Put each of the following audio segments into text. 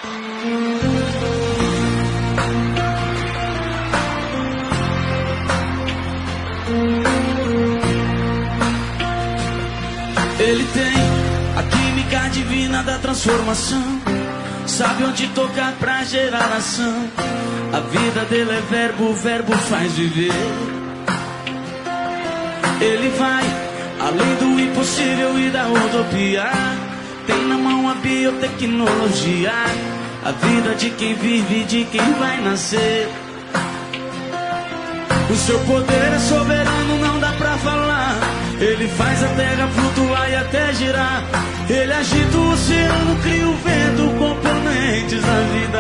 Ele tem a química divina da transformação, sabe onde tocar pra gerar ação. A vida dele é verbo, o verbo faz viver. Ele vai além do impossível e da utopia. Tem na mão a biotecnologia, a vida de quem vive e de quem vai nascer. O seu poder é soberano, não dá pra falar. Ele faz a terra flutuar e até girar. Ele agita o oceano, cria o vento, componentes da vida.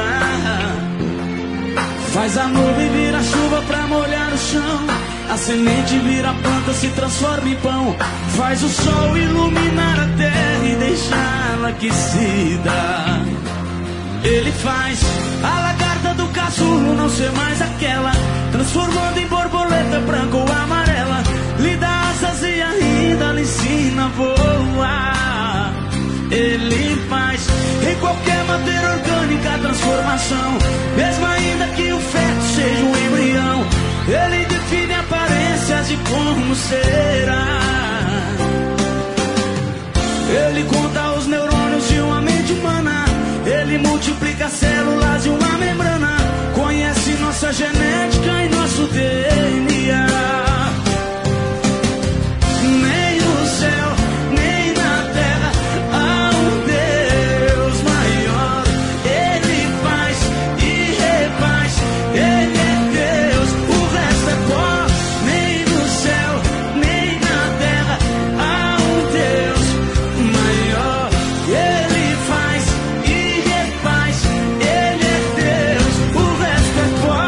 Faz a nuvem virar chuva pra molhar o chão. A semente vira planta, se transforma em pão. Faz o sol iluminar a terra e deixá-la aquecida. Ele faz a lagarta do casulo não ser mais aquela, transformando em borboleta branca ou amarela. Lhe dá asas e ainda lhe ensina a voar. Ele faz em qualquer matéria orgânica a transformação, mesmo ainda que o feto seja um embrião. Ele define aparências de como será. Ele conta os neurônios de uma mente humana. Ele multiplica células de uma membrana. Conhece nossa genética e nosso DNA. Nem no céu, nem na terra há um Deus maior. Ele faz e refaz. Ele é Deus, o resto é pó. Nem no céu, nem na terra há um Deus maior. Ele faz e refaz. Ele é Deus, o resto é pó.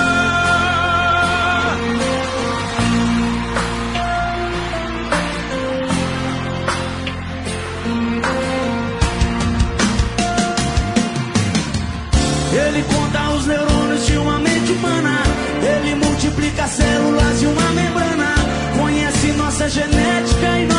Ele conta os neurônios de uma mente humana. Ele multiplica células de uma membrana. Conhece nossa genética e